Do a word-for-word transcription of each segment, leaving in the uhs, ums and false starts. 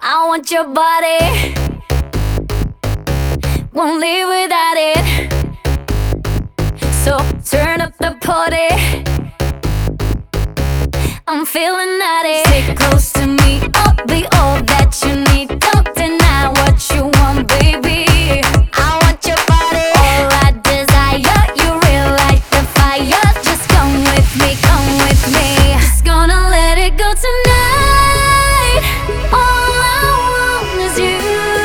I want your body, won't live without it. So turn up the party, I'm feeling naughty. Stay close to me, I'll be all that you need. Don't deny what you want, baby. I want your body, all I desire. You real like the fire. Just come with me, come with me. Just gonna let it go tonight. All I want is you.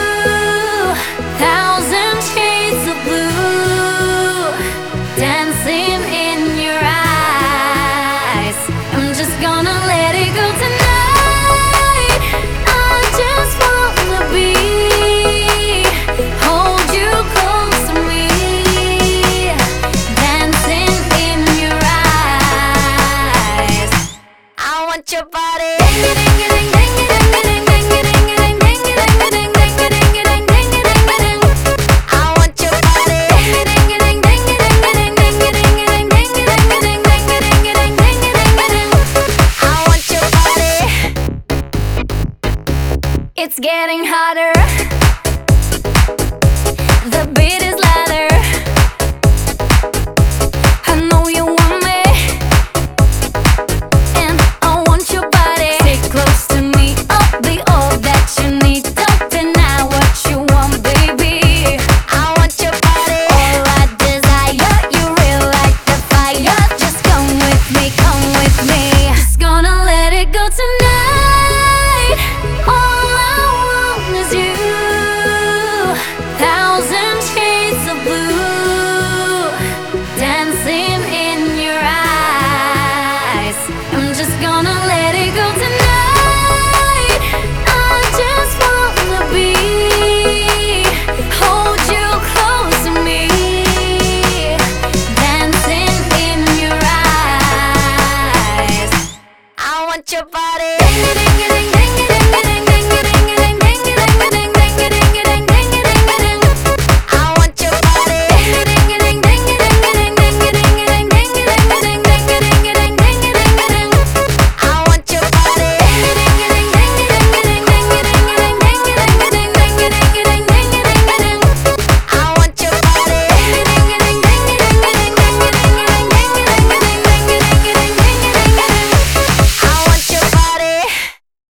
Thousand shades of blue dancing in your eyes. I'm just gonna let it go tonight. I just wanna be, hold you close to me, dancing in your eyes. I want your body. It's getting hotter, the beat is louder. I know you want me, and I want your body. Stay close to me, I'll be all that you need. Don't deny what you want, baby. I want your body, all I desire. You real like the fire. Just come with me, come with me. Just gonna let it go tonight. All is you. Thousand shades of blue dancing in your eyes. I'm just gonna let it go tonight. I just wanna be, hold you close to me, dancing in your eyes. I want your body.